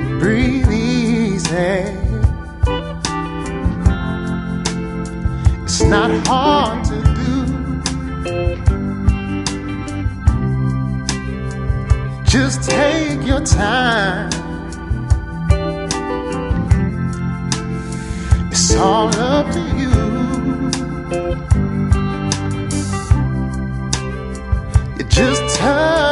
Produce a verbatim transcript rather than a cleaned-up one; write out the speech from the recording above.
breathe easy. It's not hard to do. Just take your time. It's all up to you. You just touch